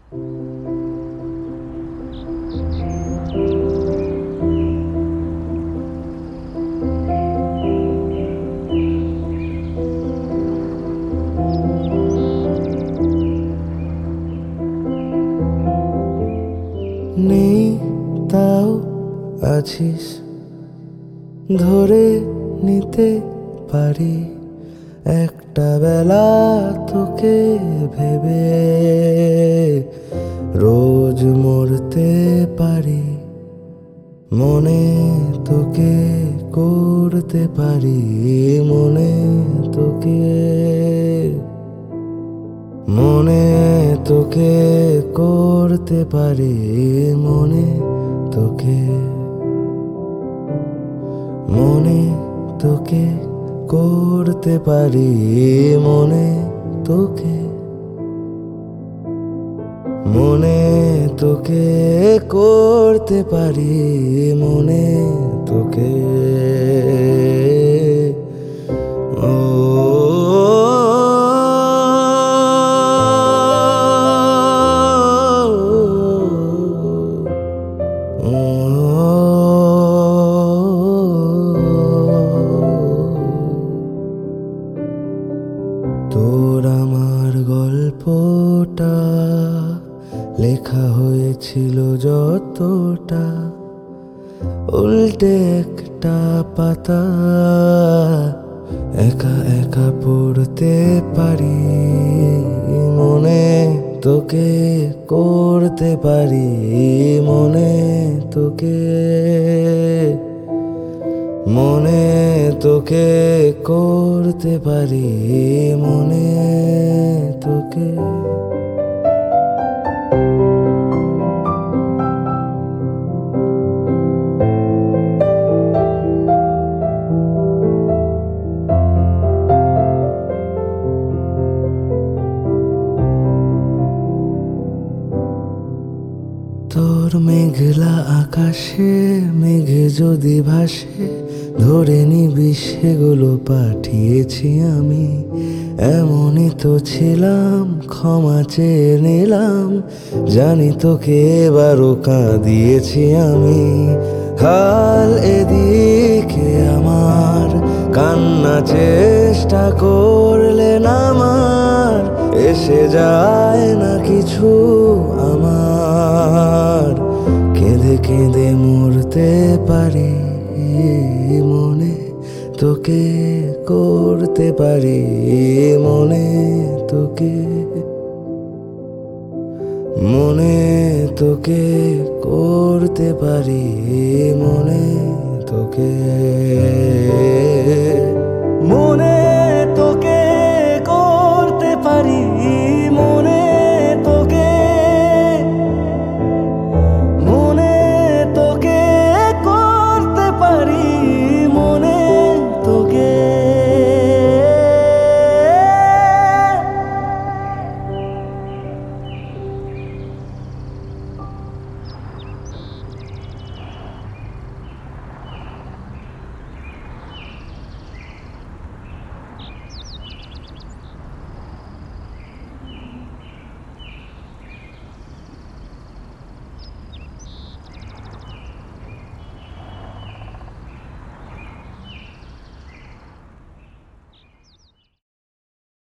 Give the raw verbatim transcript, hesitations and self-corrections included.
নেই তাও আছিস, ধরে নিতে পারি একটা বেলা তোকে ভেবে, রোজ মরতে পারি মনে তোকে করতে পারি মনে তোকে, মনে তোকে করতে পারি মনে তোকে, মনে তোকে করতে পারি মনে তোকে, মনে তোকে করতে পারি মনে তোকে। ও তোর আমার গল্পটা লেখা হয়েছিল যতটা, উল্টে একটা পাতা একা একা পড়তে পারি মনে তোকে করতে পারি মনে তোকে, মনে তোকে করতে পারি মনে তোকে। তোর মেঘলা আকাশে মেঘ যদি ভাসে, ধরে নিবি সেগুলো পাঠিয়েছি আমি, এমনই তো ছিলাম ক্ষমা চেয়ে নিলাম, জানি তোকে এবারও কাঁদিয়েছি আমি। হাল এদিকে আমার কান্না চেষ্টা করলে না আমার, এসে যায় না কিছু আমার, কেঁদে কেঁদে মরতে পারি মনে তোকে করতে পারি মনে তোকে, মনে তোকে করতে পারি মনে তোকে, মনে